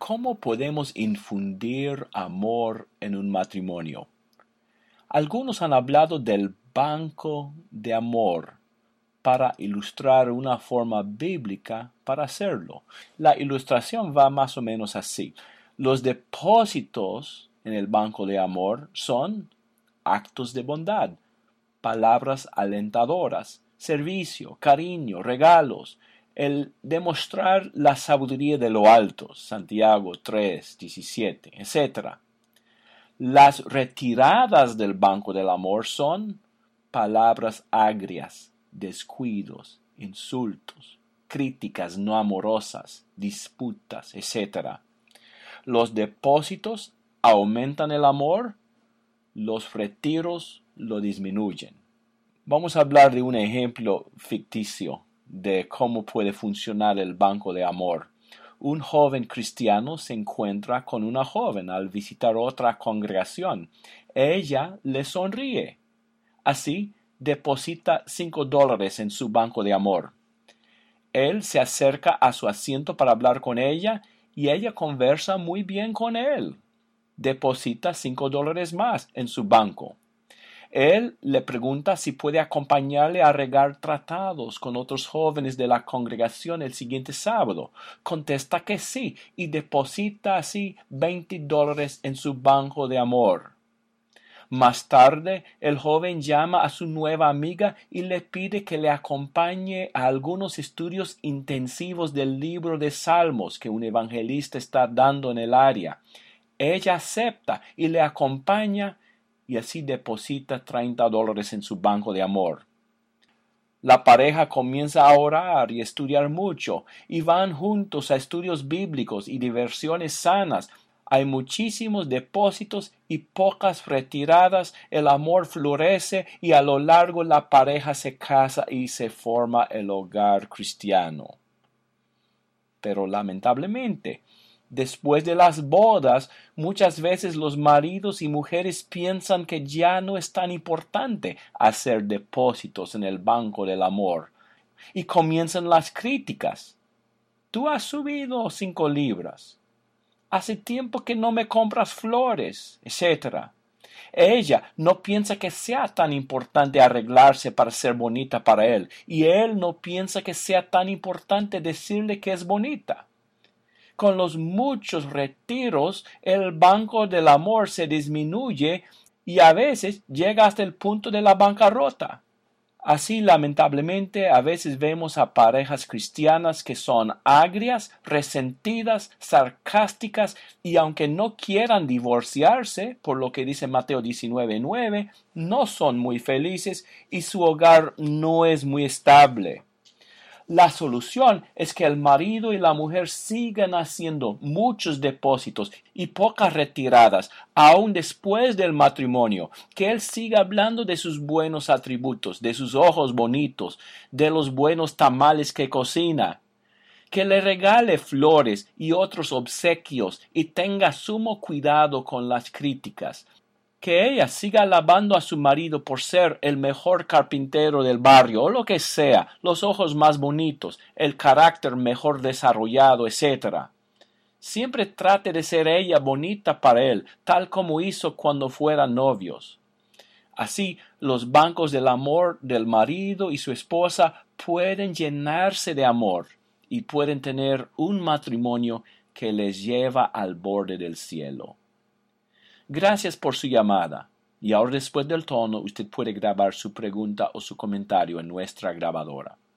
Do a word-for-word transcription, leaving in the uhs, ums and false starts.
¿Cómo podemos infundir amor en un matrimonio? Algunos han hablado del banco de amor para ilustrar una forma bíblica para hacerlo. La ilustración va más o menos así. Los depósitos en el banco de amor son actos de bondad, palabras alentadoras, servicio, cariño, regalos, el demostrar la sabiduría de lo alto, Santiago tres, diecisiete, etcétera. Las retiradas del banco del amor son palabras agrias, descuidos, insultos, críticas no amorosas, disputas, etcétera. Los depósitos aumentan el amor, los retiros lo disminuyen. Vamos a hablar de un ejemplo ficticio de cómo puede funcionar el banco de amor. Un joven cristiano se encuentra con una joven al visitar otra congregación. Ella le sonríe. Así, deposita cinco dólares en su banco de amor. Él se acerca a su asiento para hablar con ella y ella conversa muy bien con él. Deposita cinco dólares más en su banco. Él le pregunta si puede acompañarle a regar tratados con otros jóvenes de la congregación el siguiente sábado. Contesta que sí y deposita así veinte dólares en su banco de amor. Más tarde, el joven llama a su nueva amiga y le pide que le acompañe a algunos estudios intensivos del libro de Salmos que un evangelista está dando en el área. Ella acepta y le acompaña y así deposita treinta dólares en su banco de amor. La pareja comienza a orar y estudiar mucho y van juntos a estudios bíblicos y diversiones sanas. Hay muchísimos depósitos y pocas retiradas. El amor florece y a lo largo la pareja se casa y se forma el hogar cristiano. Pero lamentablemente, después de las bodas, muchas veces los maridos y mujeres piensan que ya no es tan importante hacer depósitos en el banco del amor. Y comienzan las críticas. Tú has subido cinco libras. Hace tiempo que no me compras flores, etcétera. Ella no piensa que sea tan importante arreglarse para ser bonita para él. Y él no piensa que sea tan importante decirle que es bonita. Con los muchos retiros, el banco del amor se disminuye y a veces llega hasta el punto de la bancarrota. Así, lamentablemente, a veces vemos a parejas cristianas que son agrias, resentidas, sarcásticas y aunque no quieran divorciarse, por lo que dice Mateo diecinueve nueve, no son muy felices y su hogar no es muy estable. La solución es que el marido y la mujer sigan haciendo muchos depósitos y pocas retiradas, aun después del matrimonio. Que él siga hablando de sus buenos atributos, de sus ojos bonitos, de los buenos tamales que cocina. Que le regale flores y otros obsequios y tenga sumo cuidado con las críticas. Que ella siga alabando a su marido por ser el mejor carpintero del barrio o lo que sea, los ojos más bonitos, el carácter mejor desarrollado, etcétera. Siempre trate de ser ella bonita para él, tal como hizo cuando fueran novios. Así, los bancos del amor del marido y su esposa pueden llenarse de amor y pueden tener un matrimonio que les lleva al borde del cielo. Gracias por su llamada. Y ahora después del tono usted puede grabar su pregunta o su comentario en nuestra grabadora.